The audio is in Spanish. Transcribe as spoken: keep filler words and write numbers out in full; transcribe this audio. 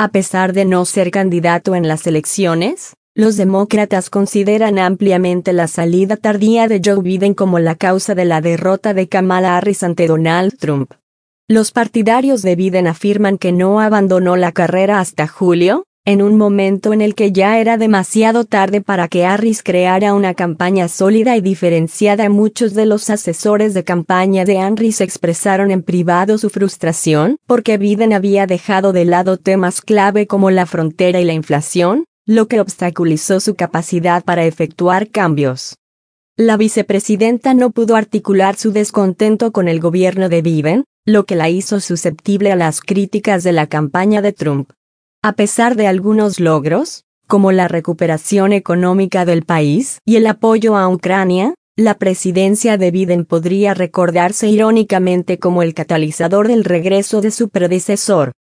A pesar de no ser candidato en las elecciones, los demócratas consideran ampliamente la salida tardía de Joe Biden como la causa de la derrota de Kamala Harris ante Donald Trump. Los partidarios de Biden afirman que no abandonó la carrera hasta julio, en un momento en el que ya era demasiado tarde para que Harris creara una campaña sólida y diferenciada. Muchos de los asesores de campaña de Harris expresaron en privado su frustración porque Biden había dejado de lado temas clave como la frontera y la inflación, lo que obstaculizó su capacidad para efectuar cambios. La vicepresidenta no pudo articular su descontento con el gobierno de Biden, lo que la hizo susceptible a las críticas de la campaña de Trump. A pesar de algunos logros, como la recuperación económica del país y el apoyo a Ucrania, la presidencia de Biden podría recordarse irónicamente como el catalizador del regreso de su predecesor.